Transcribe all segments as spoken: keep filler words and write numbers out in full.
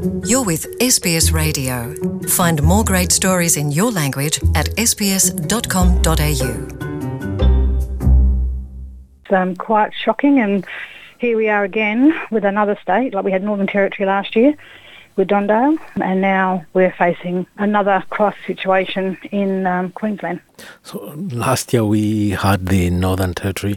You're with S B S Radio. Find more great stories in your language at s b s dot com dot a u. It's um, quite shocking, and here we are again with another state. Like we had Northern Territory last year with Don Dale, and now we're facing another crisis situation in um, Queensland. So last year we had the Northern Territory.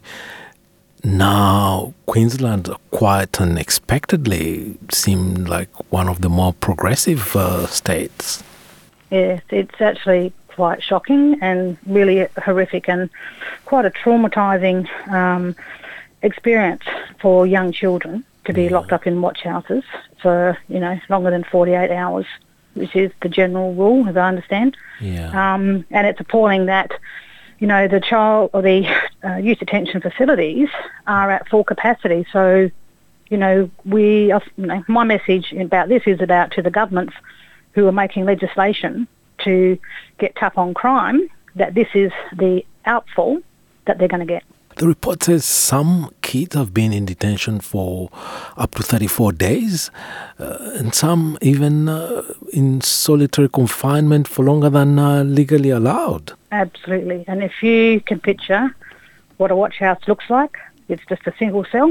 Now Queensland, quite unexpectedly, seemed like one of the more progressive uh, states. Yes, it's actually quite shocking and really horrific and quite a traumatising um, experience for young children to be locked up in watch houses for, you know, longer than forty-eight hours, which is the general rule, as I understand. Yeah. Um, and it's appalling that, you know, the child or the uh, youth detention facilities are at full capacity. So, you know, we, you know, my message about this is about to the governments who are making legislation to get tough on crime, that this is the outfall that they're going to get. The report says some kids have been in detention for up to thirty-four days, uh, and some even uh, in solitary confinement for longer than uh, legally allowed. Absolutely. And if you can picture what a watch house looks like, it's just a single cell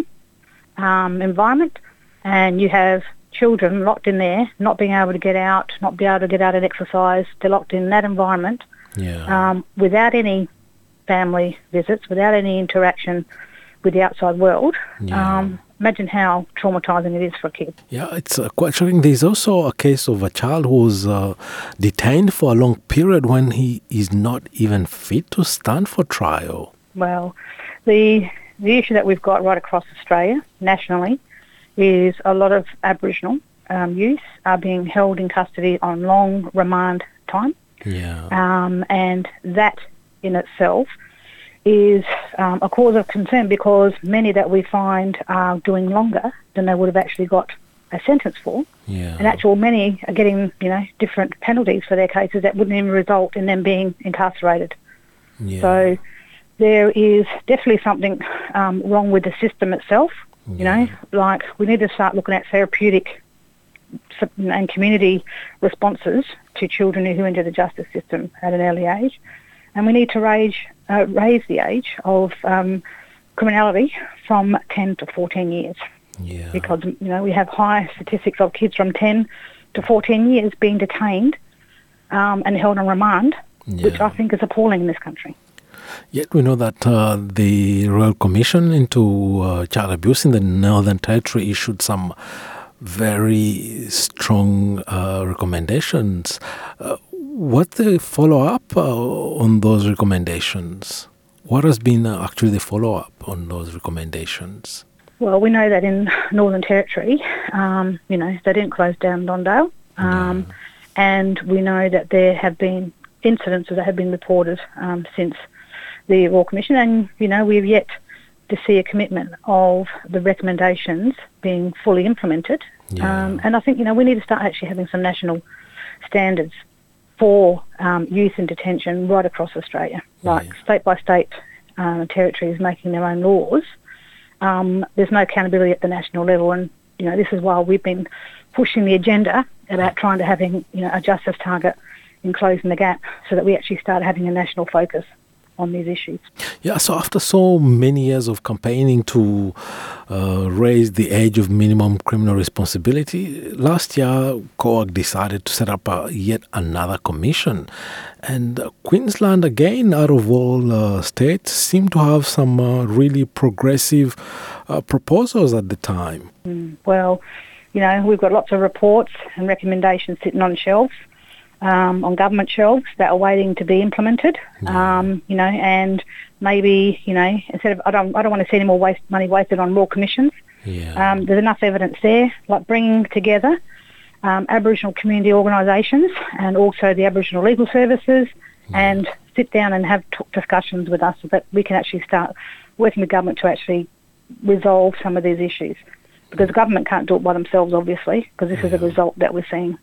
um, environment, and you have children locked in there, not being able to get out, not be able to get out and exercise. They're locked in that environment Yeah. um, without any family visits, without any interaction with the outside world. Yeah. Um, imagine how traumatising it is for a kid. Yeah, it's uh, quite shocking. There's also a case of a child who was uh, detained for a long period when he is not even fit to stand for trial. Well, the the issue that we've got right across Australia, nationally, is a lot of Aboriginal um, youth are being held in custody on long remand time. Yeah. Um, and that in itself is um, a cause of concern, because many that we find are doing longer than they would have actually got a sentence for. Yeah. And actual many are getting, you know, different penalties for their cases that wouldn't even result in them being incarcerated. Yeah. So there is definitely something um, wrong with the system itself. You Yeah. know, like we need to start looking at therapeutic and community responses to children who enter the justice system at an early age. And we need to raise, uh, raise the age of um, criminality from ten to fourteen years. Yeah. Because, you know, we have high statistics of kids from ten to fourteen years being detained um, and held on remand, which Yeah. I think is appalling in this country. Yet we know that uh, the Royal Commission into uh, Child Abuse in the Northern Territory issued some very strong uh, recommendations. Uh, what's the follow-up uh, on those recommendations? What has been uh, actually the follow-up on those recommendations? Well, we know that in Northern Territory, um, you know, they didn't close down Don Dale, um, Yeah. and we know that there have been incidences that have been reported um, since the Royal Commission, and, you know, we've yet to see a commitment of the recommendations being fully implemented. Yeah. Um, and I think, you know, we need to start actually having some national standards for um, youth in detention right across Australia. Like Yeah. state by state uh, territories making their own laws. Um, there's no accountability at the national level, and, you know, this is why we've been pushing the agenda about trying to having, you know, a justice target in closing the gap, so that we actually start having a national focus on these issues. Yeah, so after so many years of campaigning to uh, raise the age of minimum criminal responsibility, last year C O A C decided to set up uh, yet another commission. And uh, Queensland, again, out of all uh, states, seemed to have some uh, really progressive uh, proposals at the time. Mm. Well, you know, we've got lots of reports and recommendations sitting on shelves. Um, on government shelves that are waiting to be implemented, Yeah. um, you know, and maybe, you know, instead of, I don't, I don't want to see any more waste, money wasted on raw commissions. Yeah. Um, there's enough evidence there, like bringing together um, Aboriginal community organisations and also the Aboriginal legal services, and sit down and have t- discussions with us so that we can actually start working with government to actually resolve some of these issues. Because the government can't do it by themselves, obviously, because this is a result that we're seeing.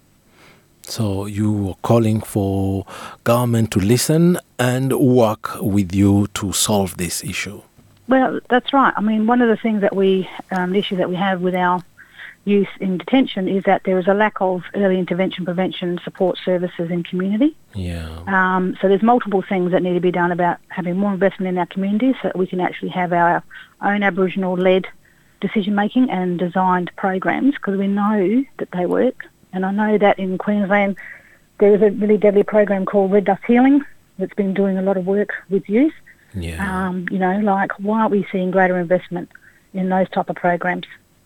So you are calling for government to listen and work with you to solve this issue? Well, that's right. I mean, one of the things that we, um, the issue that we have with our youth in detention is that there is a lack of early intervention, prevention, support services in community. Yeah. Um, so there's multiple things that need to be done about having more investment in our communities so that we can actually have our own Aboriginal-led decision-making and designed programs, because we know that they work. And I know that in Queensland there is a really deadly program called Red Dust Healing that's been doing a lot of work with youth. Yeah. Um, you know, like, why aren't we seeing greater investment in those type of programs?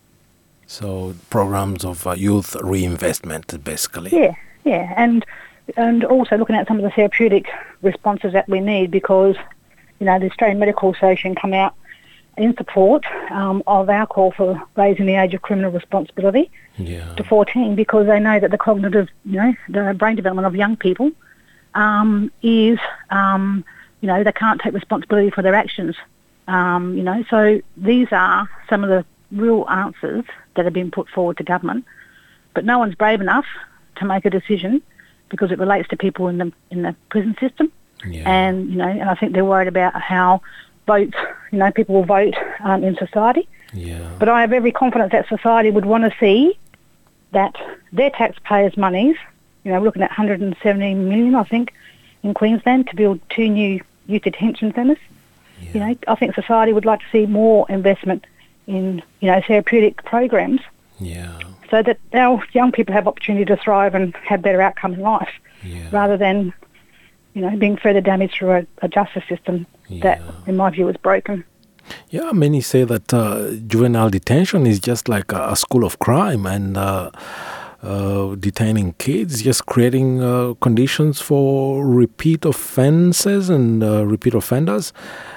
So programs of uh, youth reinvestment, basically. Yeah, yeah, and and also looking at some of the therapeutic responses that we need, because, you know, the Australian Medical Association come out in support um, of our call for raising the age of criminal responsibility Yeah. to fourteen, because they know that the cognitive, you know, the brain development of young people um, is, um, you know, they can't take responsibility for their actions. Um, you know, so these are some of the real answers that have been put forward to government, but no one's brave enough to make a decision because it relates to people in the in the prison system. Yeah. And, you know, and I think they're worried about how votes, you know, people will vote um, in society. Yeah. But I have every confidence that society would want to see that their taxpayers' monies, you know, we're looking at one hundred seventy million, I think, in Queensland to build two new youth detention centres. Yeah. You know, I think society would like to see more investment in, you know, therapeutic programs Yeah. so that our young people have opportunity to thrive and have better outcome in life, Yeah. rather than, you know, being further damaged through a, a justice system that, Yeah. in my view, is broken. Yeah, many say that uh, juvenile detention is just like a, a school of crime, and uh, uh, detaining kids, just creating uh, conditions for repeat offences and uh, repeat offenders.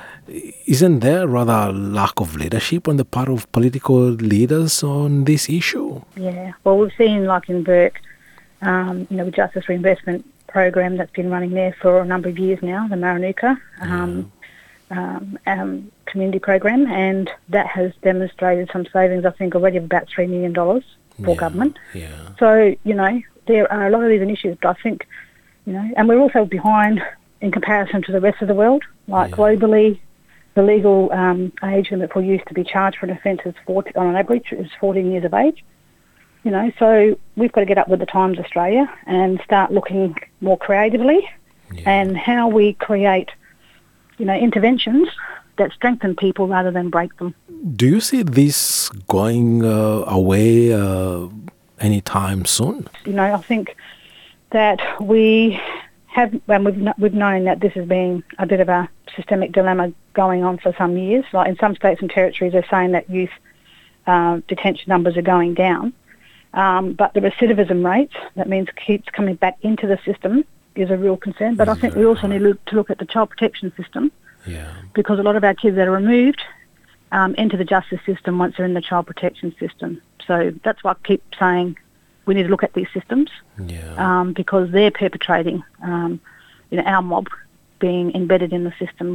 Isn't there rather a lack of leadership on the part of political leaders on this issue? Yeah, well, we've seen, like in Burke, um, you know, the Justice Reinvestment Program that's been running there for a number of years now, the Maranuka um, um, um, community program, and that has demonstrated some savings, I think, already of about three million dollars for Yeah, government. Yeah. So, you know, there are a lot of these initiatives, but I think, you know, and we're also behind in comparison to the rest of the world. Like Yeah. globally, the legal um, age limit for youth to be charged for an offence is forty, on an average, is fourteen years of age. You know, so we've got to get up with the times, Australia, and start looking more creatively Yeah. and how we create, you know, interventions that strengthen people rather than break them. Do you see this going uh, away uh, anytime soon? You know, I think that we have, and we've, kn- we've known that this has been a bit of a systemic dilemma going on for some years. Like in some states and territories, they're saying that youth uh, detention numbers are going down. Um, but the recidivism rates, that means keeps coming back into the system, is a real concern. But I think we also need to look, to look at the child protection system, Yeah. because a lot of our kids that are removed um, enter the justice system once they're in the child protection system. So that's why I keep saying we need to look at these systems Yeah. um, because they're perpetrating, um, you know, our mob being embedded in the system.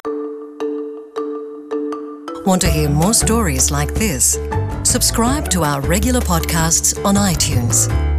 Want to hear more stories like this? Subscribe to our regular podcasts on iTunes.